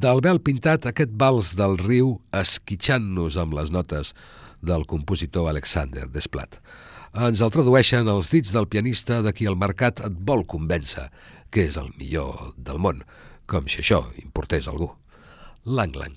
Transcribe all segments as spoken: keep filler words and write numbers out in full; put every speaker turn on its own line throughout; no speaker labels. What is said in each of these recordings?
Del vel pintat, aquest vals del riu esquitxant-nos amb les notes del compositor Alexander Desplat. Ens el tradueixen els dits del pianista de qui el mercat et vol convèncer que és el millor del món, com si això importés a algú. Lang Lang.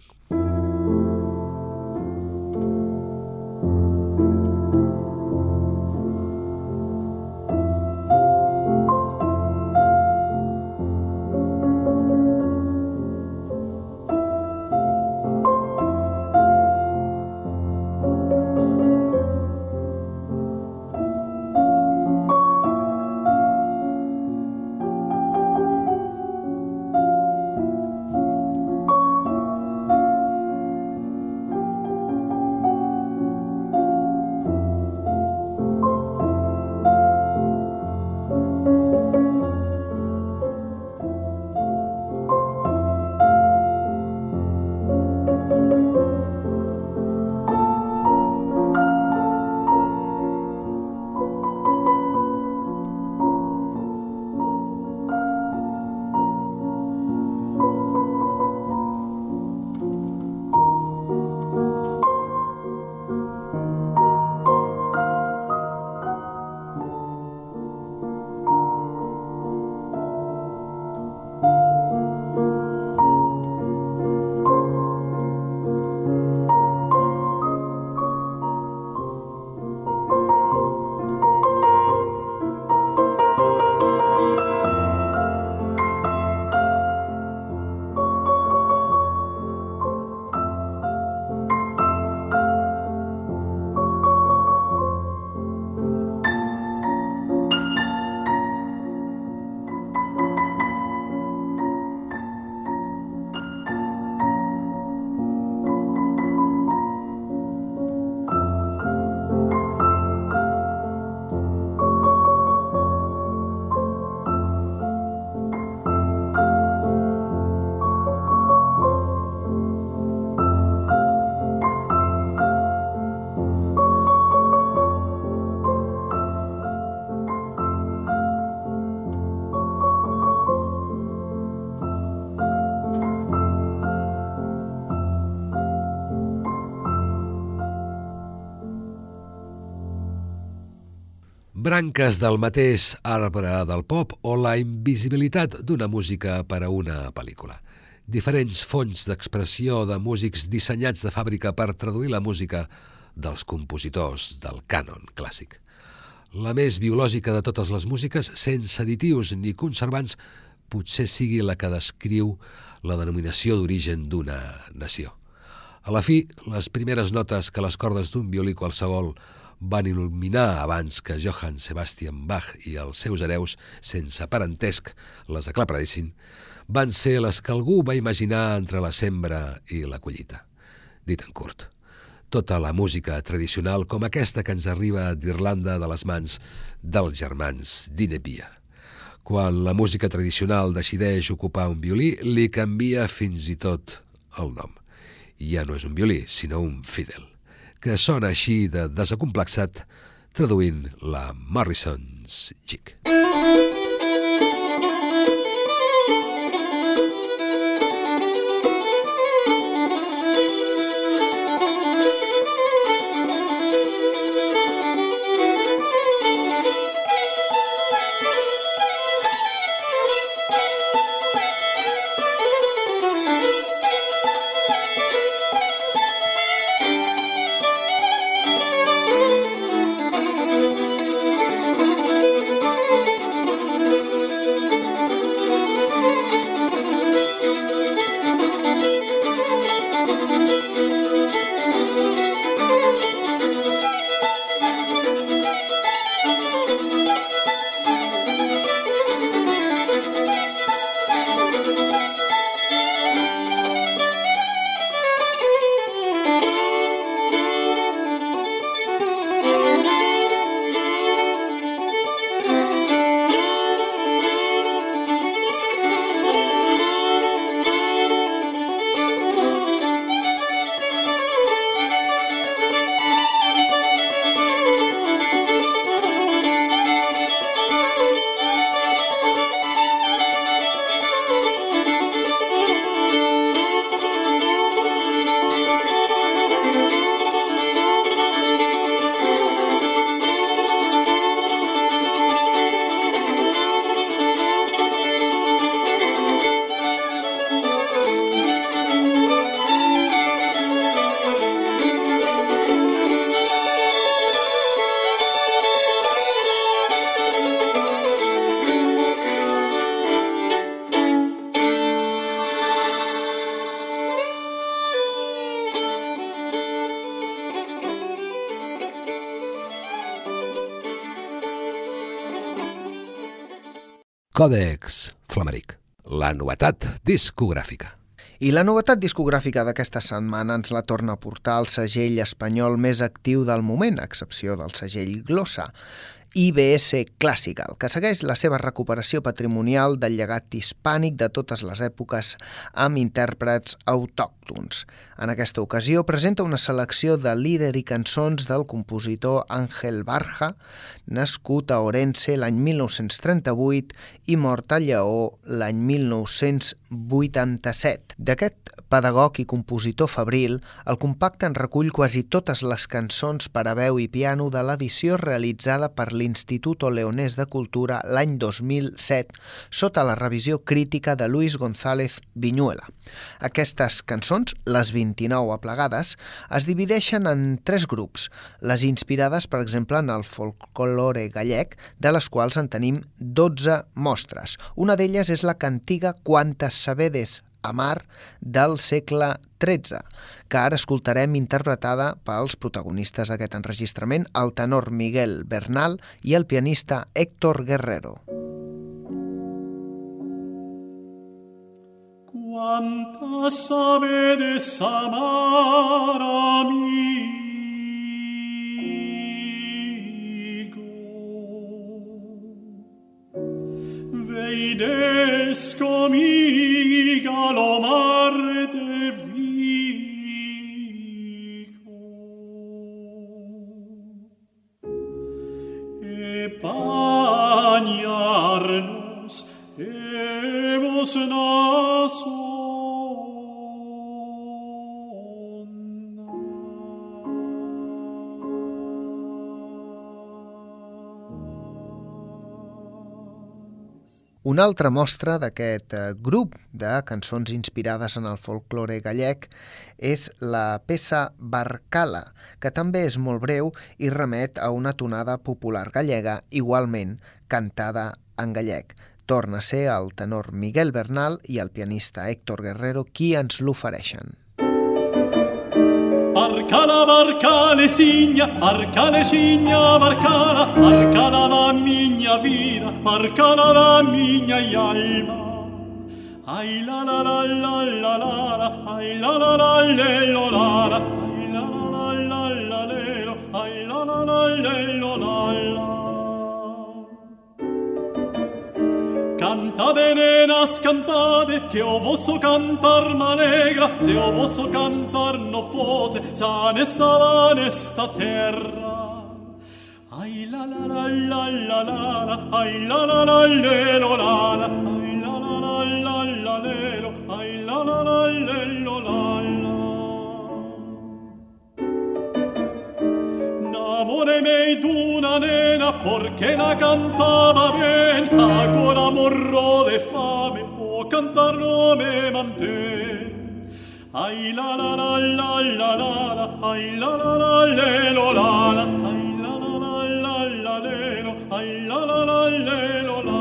Branques del mateix arbre del pop o la invisibilitat d'una música per a una pel·lícula. Diferents fonts d'expressió de músics dissenyats de fàbrica per traduir la música dels compositors del cànon clàssic. La més biològica de totes les músiques, sense additius ni conservants, potser sigui la que descriu la denominació d'origen d'una nació. A la fi, les primeres notes que les cordes d'un violí qualsevol van il·luminar abans que Johann Sebastian Bach i els seus hereus, sense parentesc, les aclaparessin, van ser les que algú va imaginar entre la sembra i la collita. Dit en curt, tota la música tradicional com aquesta que ens arriba d'Irlanda de les mans dels germans Dinebia. Quan la música tradicional decideix ocupar un violí, li canvia fins i tot el nom. Ja no és un violí, sinó un fiddle, que sona així de desacomplexat, traduint la Morrison's Jig.
Thank you.
Còdex Flamaric, la novetat discogràfica.
I la novetat discogràfica d'aquesta setmana ens la torna a portar el segell espanyol més actiu del moment, a excepció del segell Glossa, I B S Classical, que segueix la seva recuperació patrimonial del llegat hispànic de totes les èpoques amb intèrprets autòctons. En aquesta ocasió presenta una selecció de líder i cançons del compositor Ángel Barja, nascut a Orense l'any mil nou-cents trenta-vuit i mort a Lleó l'any mil nou-cents vuitanta-set. D'aquest pedagog i compositor fabril, el compacte en recull quasi totes les cançons per a veu i piano de l'edició realitzada per l'Instituto Leonés de Cultura l'any dos mil set sota la revisió crítica de Luis González Viñuela. Aquestes cançons, les vint-i-nou aplegades, es divideixen en tres grups, les inspirades, per exemple, en el folklore gallec, de les quals en tenim dotze mostres. Una d'elles és la cantiga Quantes sabedes amar del segle tretze, que ara escoltarem interpretada pels protagonistes d'aquest enregistrament, el tenor Miguel Bernal i el pianista Héctor Guerrero.
Quantas sabedes amar, amigo, veides comigo lo mar de Vigo, e bañarnos hemos naso.
Una altra mostra d'aquest grup de cançons inspirades en el folklore gallec és la peça Barcala, que també és molt breu i remet a una tonada popular gallega, igualment cantada en gallec. Torna a ser el tenor Miguel Bernal i el pianista Héctor Guerrero qui ens l'ofereixen.
Barcala, barcale signa, barcale signa, barcala, barcala da minha vida, barcala da minha alma. Ai la la la la la la, ai la la la le lo la, ai la la la la le lo, ai la la la le lo la. Cantate nenas, cantate, che o vosso cantar m'alegra, se o vosso cantar no fosse, sa ne stava nesta terra. Ai la la la la la la, ai la la la le lo la, ai la la la la la le lo, ai la la la le lo la. Amore mei d'una nena, porque la cantava bien, agora morro de fame, o cantar no me mantén. Ai la la la la la la, ai la la la le lo la, ai la la la la la le lo, ai la la la le lo la.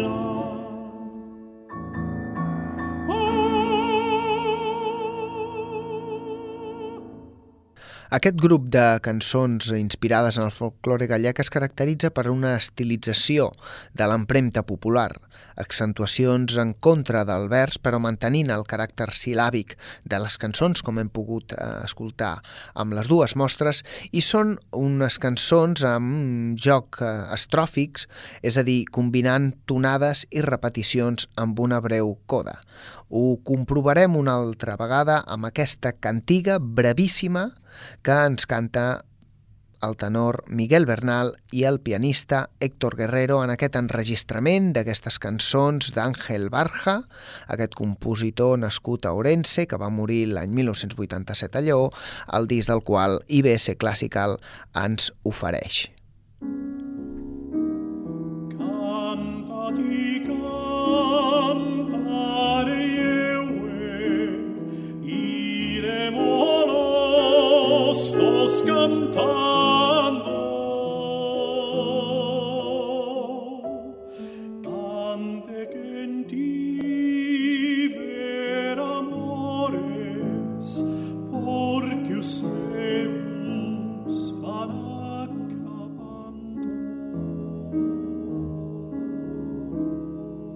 Aquest grup de cançons inspirades en el folklore gallec es caracteritza per una estilització de l'empremta popular, accentuacions en contra del vers però mantenint el caràcter sil·làbic de les cançons, com hem pogut escoltar amb les dues mostres, i són unes cançons amb joc estròfics, és a dir, combinant tonades i repeticions amb una breu coda. Ho comprovarem una altra vegada amb aquesta cantiga brevíssima que ens canta el tenor Miguel Bernal i el pianista Héctor Guerrero en aquest enregistrament d'aquestes cançons d'Ángel Barja, aquest compositor nascut a Orense que va morir l'any mil nou-cents vuitanta-set a Lleó, el disc del qual I B S Classical ens ofereix.
Cantati, cantare Stos cantando, cante que en ti ver amores, porque os meus van acabando.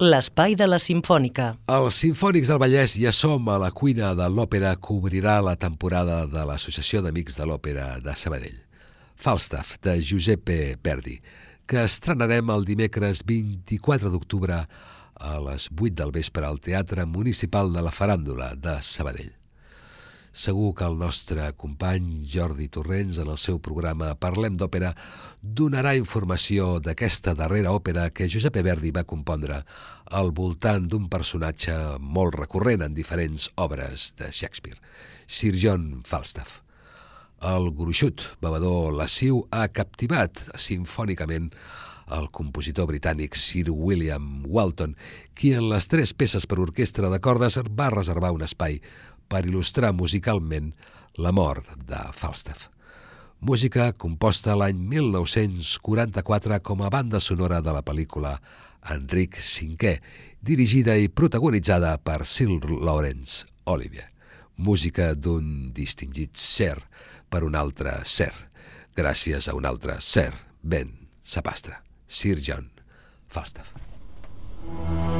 l'espai de la Simfònica.
Els Simfònics del Vallès ja som a la cuina de l'òpera que obrirà la temporada de l'Associació d'Amics de l'Òpera de Sabadell. Falstaff, de Giuseppe Verdi, que estrenarem el dimecres vint-i-quatre d'octubre a les vuit del vespre al Teatre Municipal de la Faràndula de Sabadell. Segur que el nostre company Jordi Torrents, en el seu programa Parlem d'Òpera, donarà informació d'aquesta darrera òpera que Giuseppe Verdi va compondre al voltant d'un personatge molt recurrent en diferents obres de Shakespeare, Sir John Falstaff. El gruixut bevedor lasciu ha captivat simfònicament el compositor britànic Sir William Walton, qui en les tres peces per orquestra de cordes va reservar un espai per il·lustrar musicalment la mort de Falstaff. Música composta l'any mil nou-cents quaranta-quatre com a banda sonora de la pel·lícula Enric cinquè, dirigida i protagonitzada per Sir Laurence Olivier. Música d'un distingit Sir per un altre Sir, gràcies a un altre Sir ben sapastre, Sir John Falstaff.